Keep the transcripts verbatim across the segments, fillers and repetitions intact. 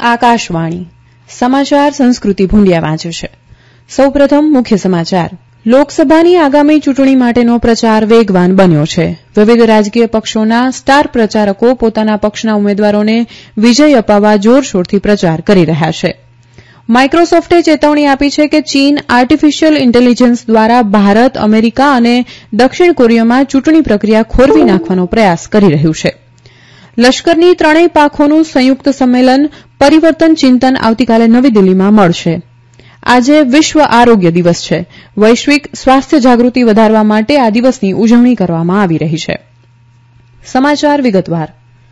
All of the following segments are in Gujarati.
આકાશવાણી સમાચાર સંસ્કૃતિ ભૂંડિયા વાંચે છે. સૌપ્રથમ મુખ્ય સમાચાર. લોકસભાની આગામી ચૂંટણી માટેનો પ્રચાર વેગવાન બન્યો છે. વિવિધ રાજકીય પક્ષોના સ્ટાર પ્રચારકો પોતાના પક્ષના ઉમેદવારોને વિજય અપાવવા જોરશોરથી પ્રચાર કરી રહ્યા છે. માઇક્રોસોફ્ટે ચેતવણી આપી છે કે ચીન આર્ટિફિશિયલ ઇન્ટેલિજન્સ દ્વારા ભારત, અમેરિકા અને દક્ષિણ કોરિયામાં ચૂંટણી પ્રક્રિયા ખોરવી નાખવાનો પ્રયાસ કરી રહ્યું છે. લશ્કરની ત્રણેય પાંખોનું સંયુક્ત સંમેલન પરિવર્તન ચિંતન આવતીકાલે નવી દિલ્હીમાં મળશે. આજે વિશ્વ આરોગ્ય દિવસ છે. વૈશ્વિક સ્વાસ્થ્ય જાગૃતિ વધારવા માટે આ દિવસની ઉજવણી કરવામાં આવી રહી છે. સમાચાર વિગતવાર.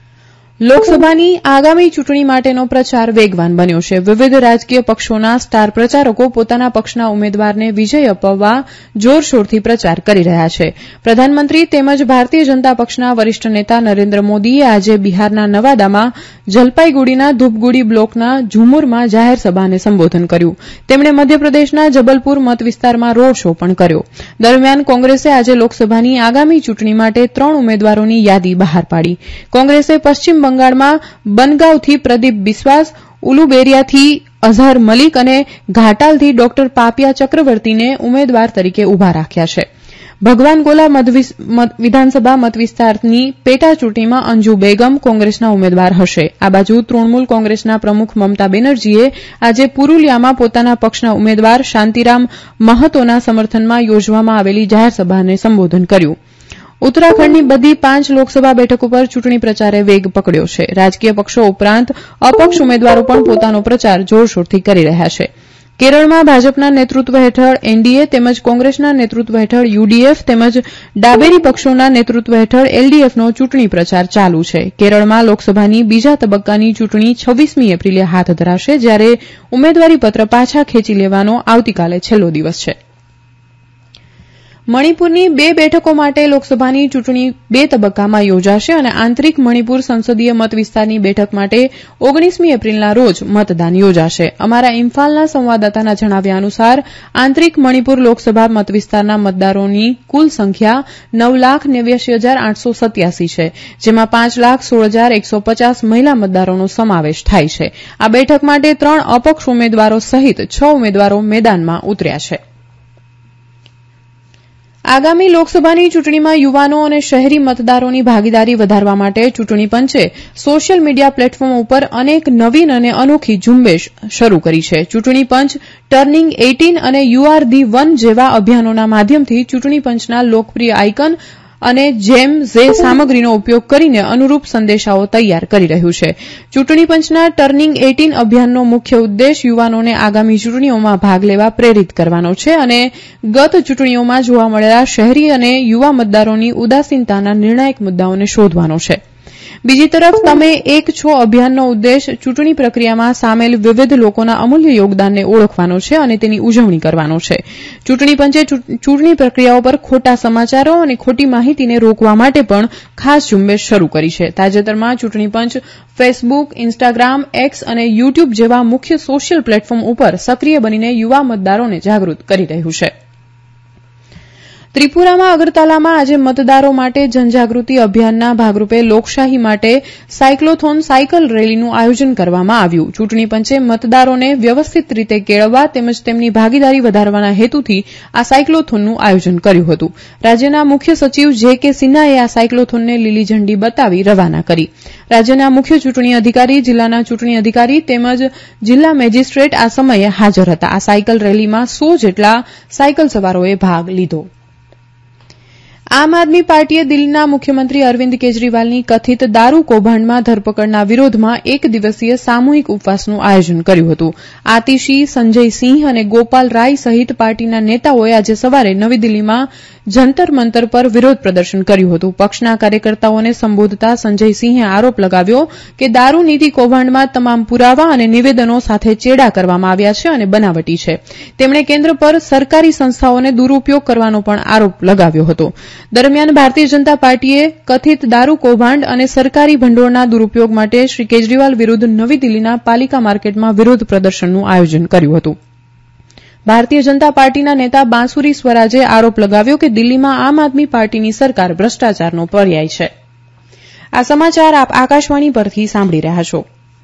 લોકસભાની આગામી ચૂંટણી માટેનો પ્રચાર વેગવાન બન્યો છે. વિવિધ રાજકીય પક્ષોના સ્ટાર પ્રચારકો પોતાના પક્ષના ઉમેદવારને વિજય અપાવવા જોરશોરથી પ્રચાર કરી રહ્યા છે. પ્રધાનમંત્રી તેમજ ભારતીય જનતા પક્ષના વરિષ્ઠ નેતા નરેન્દ્ર મોદીએ આજે બિહારના નવાદામાં જલપાઈગુડીના ધૂપગુડી બ્લોકના ઝુમુરમાં જાહેર સભાને સંબોધન કર્યું. તેમણે મધ્યપ્રદેશના જબલપુર મત વિસ્તારમાં રોડ શો પણ કર્યો. દરમિયાન કોંગ્રેસે આજે લોકસભાની આગામી ચૂંટણી માટે ત્રણ ઉમેદવારોની યાદી બહાર પાડી. કોંગ્રેસે પશ્ચિમ બંગાળમાં બનગાંવથી પ્રદીપ બિસ્વાસ, ઉલુબેરિયાથી અઝહર મલિક અને ઘાટાલથી ડોક્ટર પાપિયા ચક્રવર્તીને ઉમેદવાર તરીકે ઉભા રાખ્યા છે. ભગવાન ગોલા વિધાનસભા મતવિસ્તારની પેટા ચૂંટણીમાં અંજુ બેગમ કોંગ્રેસના ઉમેદવાર હશે. આ બાજુ તૃણમૂલ કોંગ્રેસના પ્રમુખ મમતા બેનર્જીએ આજે પુરુલિયામાં પોતાના પક્ષના ઉમેદવાર શાંતિરામ મહતોના સમર્થનમાં યોજવામાં આવેલી જાહેરસભાને સંબોધન કર્યું. ઉત્તરાખંડની બધી પાંચ લોકસભા બેઠકો પર ચૂંટણી પ્રચારે વેગ પકડ્યો છે. રાજકીય પક્ષો ઉપરાંત અપક્ષ ઉમેદવારો પણ પોતાનો પ્રચાર જોરશોરથી કરી રહ્યા છે. કેરળમાં ભાજપના નેતૃત્વ હેઠળ એનડીએ તેમજ કોંગ્રેસના નેતૃત્વ હેઠળ યુડીએફ તેમજ ડાબેરી પક્ષોના નેતૃત્વ હેઠળ એલડીએફનો ચૂંટણી પ્રચાર ચાલુ છે. કેરળમાં લોકસભાની બીજા તબક્કાની ચૂંટણી છવ્વીસમી એપ્રિલે હાથ ધરાશે, જ્યારે ઉમેદવારીપત્ર પાછા ખેંચી લેવાનો આવતીકાલે છેલ્લો દિવસ છે. મણિપુરની બે બેઠકો માટે લોકસભાની ચૂંટણી બે તબક્કામાં યોજાશે અને આંતરિક મણિપુર સંસદીય મત વિસ્તારની બેઠક માટે ઓગણીસમી એપ્રિલના રોજ મતદાન યોજાશે. અમારા ઇમ્ફાલના સંવાદદાતાના જણાવ્યા અનુસાર આંતરિક મણિપુર લોકસભા મત વિસ્તારના મતદારોની કુલ સંખ્યા નવ લાખ નેવ્યાસી હજાર આઠસો સત્યાસી છે, જેમાં પાંચ લાખ સોળ હજાર એકસો પચાસ મહિલા મતદારોનો સમાવેશ થાય છે. આ બેઠક માટે ત્રણ અપક્ષ ઉમેદવારો સહિત છ ઉમેદવારો મેદાનમાં ઉતર્યા છે. આગામી લોકસભાની ચૂંટણીમાં યુવાનો અને શહેરી મતદારોની ભાગીદારી વધારવા માટે ચૂંટણી પંચે સોશિયલ મીડિયા પ્લેટફોર્મ ઉપર અનેક નવીન અને અનોખી ઝુંબેશ શરૂ કરી છે. ચૂંટણી પંચ ટર્નિંગ એટીન અને યુ આર ધી વન જેવા અભિયાનોના માધ્યમથી ચૂંટણી પંચના લોકપ્રિય આઇકન અને જેમ જે સામગ્રીનો ઉપયોગ કરીને અનુરૂપ સંદેશાઓ તૈયાર કરી રહ્યું છે. ચૂંટણી પંચના ટર્નિંગ એટીન અભિયાનનો મુખ્ય ઉદ્દેશ યુવાનોને આગામી ચૂંટણીઓમાં ભાગ લેવા પ્રેરિત કરવાનો છે અને ગત ચૂંટણીઓમાં જોવા મળેલા શહેરી અને યુવા મતદારોની ઉદાસીનતાના નિર્ણાયક મુદ્દાઓને શોધવાનો છે. બીજી તરફ તમે એક છો અભિયાનનો ઉદ્દેશ ચૂંટણી પ્રક્રિયામાં સામેલ વિવિધ લોકોના અમૂલ્ય યોગદાનને ઓળખવાનો છે અને તેની ઉજવણી કરવાનો છે. ચૂંટણી પંચે ચૂંટણી પ્રક્રિયાઓ પર ખોટા સમાચારો અને ખોટી માહિતીને રોકવા માટે પણ ખાસ ઝુંબેશ શરૂ કરી છે. તાજેતરમાં ચૂંટણી પંચ ફેસબુક, ઇન્સ્ટાગ્રામ, એક્સ અને યુટ્યુબ જેવા મુખ્ય સોશિયલ પ્લેટફોર્મ ઉપર સક્રિય બનીને યુવા મતદારોને જાગૃત કરી રહ્યું છે. ત્રિપુરામાં અગરતાલામાં આજે મતદારો માટે જનજાગૃતિ અભિયાનના ભાગરૂપે લોકશાહી માટે સાયક્લોથોન સાયકલ રેલીનું આયોજન કરવામાં આવ્યું. ચૂંટણી પંચે મતદારોને વ્યવસ્થિત રીતે કેળવવા તેમજ તેમની ભાગીદારી વધારવાના હેતુથી આ સાયક્લોથોનનું આયોજન કર્યું હતું. રાજ્યના મુખ્ય સચિવ જે કે સિન્હાએ આ સાયક્લોથોનને લીલી ઝંડી બતાવી રવાના કરી. રાજ્યના મુખ્ય ચૂંટણી અધિકારી, જિલ્લાના ચૂંટણી અધિકારી તેમજ જિલ્લા મેજિસ્ટ્રેટ આ સમયે હાજર હતા. આ સાયકલ રેલીમાં સો જેટલા સાયકલ સવારોએ ભાગ લીધો. આમ આદમી પાર્ટીએ દિલ્હીના મુખ્યમંત્રી અરવિંદ કેજરીવાલની કથિત દારૂ કૌભાંડમાં ધરપકડના વિરોધમાં એક દિવસીય સામૂહિક ઉપવાસનું આયોજન કર્યું હતું. આતિશી, સંજય સિંહ અને ગોપાલ રાય સહિત પાર્ટીના નેતાઓએ આજે સવારે નવી દિલ્હીમાં જંતર મંતર પર વિરોધ પ્રદર્શન કર્યું હતું. પક્ષના કાર્યકર્તાઓને સંબોધતા સંજય સિંહે આરોપ લગાવ્યો કે દારૂ નીતિ કૌભાંડમાં તમામ પુરાવા અને નિવેદનો સાથે ચેડા કરવામાં આવ્યા છે અને બનાવટી છે. તેમણે કેન્દ્ર પર સરકારી સંસ્થાઓને દુરૂપયોગ કરવાનો પણ આરોપ લગાવ્યો હતો. દરમિયાન ભારતીય જનતા પાર્ટીએ કથિત દારૂ કૌભાંડ અને સરકારી ભંડોળના દુરૂપયોગ માટે શ્રી કેજરીવાલ વિરુદ્ધ નવી દિલ્હીના પાલિકા માર્કેટમાં વિરોધ પ્રદર્શનનું આયોજન કર્યું હતું. ભારતીય જનતા પાર્ટીના નેતા બાંસુરી સ્વરાજે આરોપ લગાવ્યો કે દિલ્હીમાં આમ આદમી પાર્ટીની સરકાર ભ્રષ્ટાચારનો પર્યાય છે. આ સમાચાર આપ આકાશવાણી પરથી સાંભળી રહ્યા છો.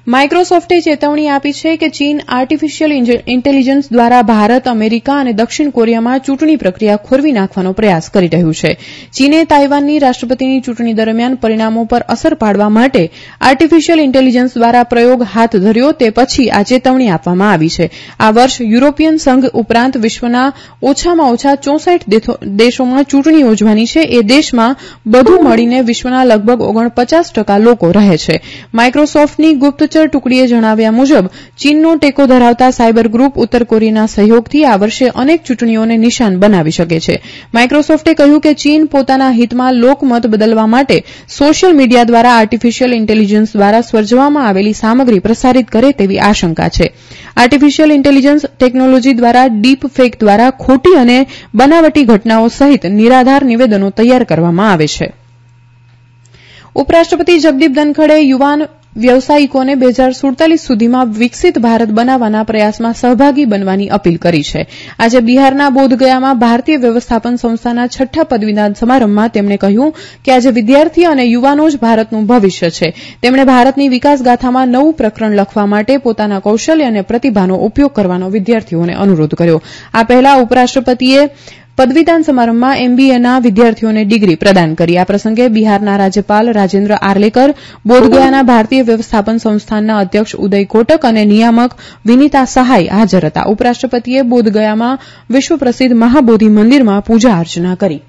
માઇક્રોસોફ્ટે ચેતવણી આપી છે કે ચીન આર્ટિફિશિયલ ઇન્ટેલિજન્સ દ્વારા ભારત અમેરિકા અને દક્ષિણ કોરિયામાં ચૂંટણી પ્રક્રિયા ખોરવી નાખવાનો પ્રયાસ કરી રહ્યું છે. ચીને તાઇવાનની રાષ્ટ્રપતિની ચૂંટણી દરમિયાન પરિણામો પર અસર પાડવા માટે આર્ટિફિશિયલ ઇન્ટેલિજન્સ દ્વારા પ્રયોગ હાથ ધર્યો તે પછી આ ચેતવણી આપવામાં આવી છે. આ વર્ષ યુરોપિયન સંઘ ઉપરાંત વિશ્વના ઓછામાં ઓછા ચોસઠ દેશોમાં ચૂંટણી યોજવાની છે. એ દેશમાં બધું મળીને વિશ્વના લગભગ ઓગણપચાસ ટકા લોકો રહે છે. માઇક્રોસોફ્ટની ગુપ્તચર ટુકડીએ જણાવ્યા મુજબ ચીનનો ટેકો ધરાવતા સાયબર ગ્રુપ ઉત્તર કોરિયાના સહયોગથી આ વર્ષે અનેક ચૂંટણીઓને નિશાન બનાવી શકે છે. માઇક્રોસોફ્ટે કહ્યું કે ચીન પોતાના હિતમાં લોકમત બદલવા માટે સોશિયલ મીડિયા દ્વારા આર્ટિફિશિયલ ઇન્ટેલિજન્સ દ્વારા સર્જવામાં આવેલી સામગ્રી પ્રસારિત કરે તેવી આશંકા છે. આર્ટિફિશિયલ ઇન્ટેલિજન્સ ટેકનોલોજી દ્વારા ડીપ ફેક દ્વારા ખોટી અને બનાવટી ઘટનાઓ સહિત નિરાધાર નિવેદનો તૈયાર કરવામાં આવે છે. ઉપરાષ્ટ્રપતિ જગદીપ ધનખડે યુવાન વ્યવસાયિકોને બે હજાર સુડતાલીસ સુધીમાં વિકસિત ભારત બનાવવાના પ્રયાસમાં સહભાગી બનવાની અપીલ કરી છે. આજે બિહારના બોધગયામાં ભારતીય વ્યવસ્થાપન સંસ્થાના છઠ્ઠા પદવીદાન સમારંભમાં તેમણે કહ્યું કે આજે વિદ્યાર્થી અને યુવાનો જ ભારતનું ભવિષ્ય છે. તેમણે ભારતની વિકાસગાથામાં નવું પ્રકરણ લખવા માટે પોતાના કૌશલ્ય અને પ્રતિભાનો ઉપયોગ કરવાનો વિદ્યાર્થીઓને અનુરોધ કર્યો. આ પહેલા ઉપરાષ્ટ્રપતિએ પદવીદાન સમારંભમાં એમબીએના વિદ્યાર્થીઓને ડિગ્રી પ્રદાન કરી. આ પ્રસંગે બિહારના રાજ્યપાલ રાજેન્દ્ર આર્લેકર, બોધગયાના ભારતીય વ્યવસ્થાપન સંસ્થાનના અધ્યક્ષ ઉદય કોટક અને નિયામક વિનીતા સહાય હાજર હતા. ઉપરાષ્ટ્રપતિએ બોધગયામાં વિશ્વ પ્રસિદ્ધ મહાબોધિ મંદિરમાં પૂજા અર્ચના કરી.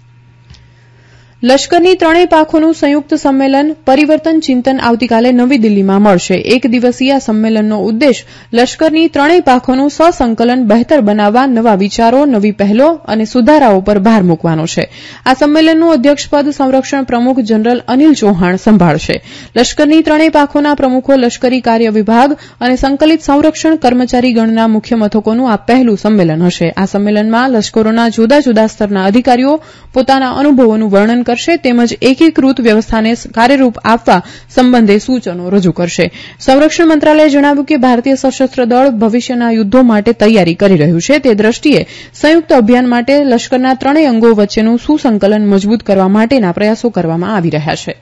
લશ્કરની ત્રણેય પાંખોનું સંયુક્ત સંમેલન પરિવર્તન ચિંતન આવતીકાલે નવી દિલ્હીમાં મળશે. એક દિવસીય આ સંમેલનનો ઉદ્દેશ લશ્કરની ત્રણેય પાંખોનું સહસંકલન બહેતર બનાવવા નવા વિચારો, નવી પહેલો અને સુધારાઓ પર ભાર મૂકવાનો છે. આ સંમેલનનું અધ્યક્ષપદ સંરક્ષણ પ્રમુખ જનરલ અનિલ ચૌહાણ સંભાળશે. લશ્કરની ત્રણેય પાંખોના પ્રમુખો, લશ્કરી કાર્ય વિભાગ અને સંકલિત સંરક્ષણ કર્મચારી ગણના મુખ્ય મથકોનું આ પહેલું સંમેલન હશે. આ સંમેલનમાં લશ્કરોના જુદા જુદા સ્તરના અધિકારીઓ પોતાના અનુભવોનું વર્ણન કરશે તેમજ એકીકૃત વ્યવસ્થાને કાર્યરૂપ આપવા સંબંધે સૂચનો રજૂ કરશે. સંરક્ષણ મંત્રાલયે જણાવ્યું કે ભારતીય સશસ્ત્ર દળ ભવિષ્યના યુદ્ધો માટે તૈયારી કરી રહ્યું છે. તે દ્રષ્ટિએ સંયુક્ત અભિયાન માટે લશ્કરના ત્રણેય અંગો વચ્ચેનું સુસંકલન મજબૂત કરવા માટેના પ્રયાસો કરવામાં આવી રહ્યા છે.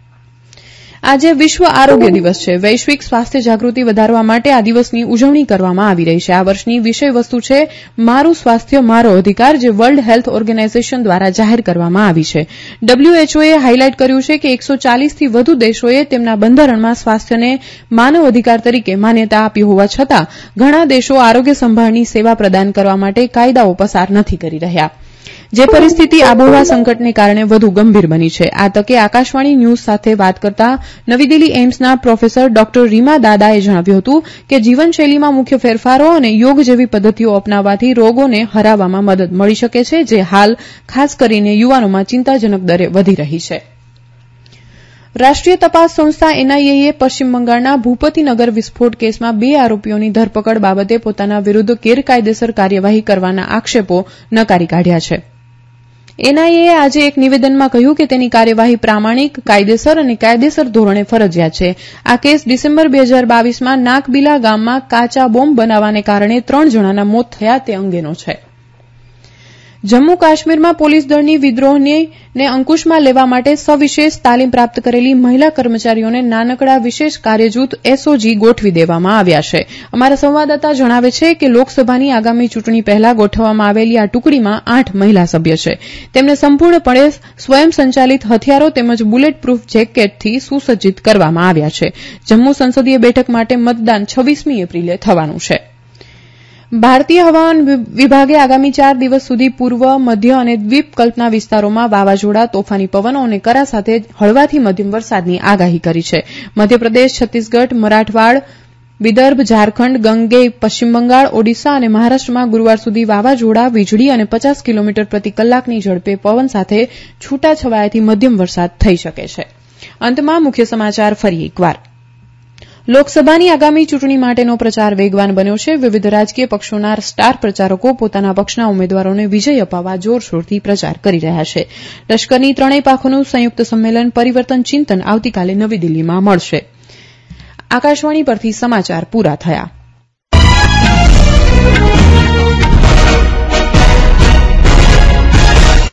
આજે વિશ્વ આરોગ્ય દિવસ છે. વૈશ્વિક સ્વાસ્થ્ય જાગૃતિ વધારવા માટે આ દિવસની ઉજવણી કરવામાં આવી રહી છે. આ વર્ષની વિષય વસ્તુ છે મારું સ્વાસ્થ્ય મારો અધિકાર, જે વર્લ્ડ હેલ્થ ઓર્ગેનાઇઝેશન દ્વારા જાહેર કરવામાં આવી છે. ડબ્લ્યુએચઓએ હાઇલાઇટ કર્યું છે કે એકસો ચાલીસથી વધુ દેશોએ તેમના બંધારણમાં સ્વાસ્થ્યને માનવ અધિકાર તરીકે માન્યતા આપી હોવા છતાં ઘણા દેશો આરોગ્ય સંભાળની સેવા પ્રદાન કરવા માટે કાયદાઓ પસાર નથી કરી રહ્યા. જે પરિસ્થિતિ આબોહવા સંકટને કારણે વધુ ગંભીર બની છે. આ તકે આકાશવાણી ન્યૂઝ સાથે વાત કરતા નવી દિલ્હી એઇમ્સના પ્રોફેસર ડોક્ટર રીમા દાદાએ જણાવ્યું હતું કે જીવનશૈલીમાં મુખ્ય ફેરફારો અને યોગ જેવી પદ્ધતિઓ અપનાવવાથી રોગોને હરાવવામાં મદદ મળી શકે છે, જે હાલ ખાસ કરીને યુવાનોમાં ચિંતાજનક દરે વધી રહી છે. રાષ્ટ્રીય તપાસ સંસ્થા એનઆઈએએ પશ્ચિમ બંગાળના ભૂપતિનગર વિસ્ફોટ કેસમાં બે આરોપીઓની ધરપકડ બાબતે પોતાના વિરુદ્ધ ગેરકાયદેસર કાર્યવાહી કરવાના આક્ષેપો નકારી કાઢ્યા છે. એનઆઈએએ આજે એક નિવેદનમાં કહ્યું કે તેની કાર્યવાહી પ્રામાણિક, કાયદેસર અને કાયદેસર ધોરણે ફરજિયાત છે. આ કેસ ડિસેમ્બર બે હજાર બાવીસમાં નાકબીલા ગામમાં કાચા બોમ્બ બનાવવાને કારણે ત્રણ જણાના મોત થયા તે અંગેનો છે. જમ્મુ કાશ્મીરમાં પોલીસ દળની વિદ્રોહને અંકુશમાં લેવા માટે સવિશેષ તાલીમ પ્રાપ્ત કરેલી મહિલા કર્મચારીઓને નાનકડા વિશેષ કાર્યજૂથ એસઓજી ગોઠવી દેવામાં આવ્યા છે. અમારા સંવાદદાતા જણાવે છે કે લોકસભાની આગામી ચૂંટણી પહેલા ગોઠવવામાં આવેલી આ ટુકડીમાં આઠ મહિલા સભ્ય છે. તેમને સંપૂર્ણપણે સ્વયં સંચાલિત હથિયારો તેમજ બુલેટ પ્રૂફ જેકેટથી સુસજ્જિત કરવામાં આવ્યા છે. જમ્મુ સંસદીય બેઠક માટે મતદાન છવ્વીસમી એપ્રિલે થવાનું છે. ભારતીય હવામાન વિભાગે આગામી ચાર દિવસ સુધી પૂર્વ, મધ્ય અને દ્વીપકલ્પના વિસ્તારોમાં વાવાઝોડા, તોફાની પવનો અને કરા સાથે હળવાથી મધ્યમ વરસાદની આગાહી કરી છે. મધ્યપ્રદેશ, છત્તીસગઢ, મરાઠવાડ, વિદર્ભ, ઝારખંડ, ગંગેય, પશ્ચિમ બંગાળ, ઓડિશા અને મહારાષ્ટ્રમાં ગુરૂવાર સુધી વાવાઝોડા, વીજળી અને પચાસ કિલોમીટર પ્રતિ કલાકની ઝડપે પવન સાથે છૂટાછવાયાથી મધ્યમ વરસાદ થઈ શકે છે. અંતમાં મુખ્ય સમાચાર ફરી એકવાર. લોકસભાની આગામી ચૂંટણી માટેનો પ્રચાર વેગવાન બન્યો છે. વિવિધ રાજકીય પક્ષોના સ્ટાર પ્રચારકો પોતાના પક્ષના ઉમેદવારોને વિજય અપાવવા જોરશોરથી પ્રચાર કરી રહ્યા છે. લશ્કરની ત્રણેય પાંખોનું સંયુક્ત સંમેલન પરિવર્તન ચિંતન આવતીકાલે નવી દિલ્હીમાં મળશે. આકાશવાણી પરથી સમાચાર પૂરા થયા.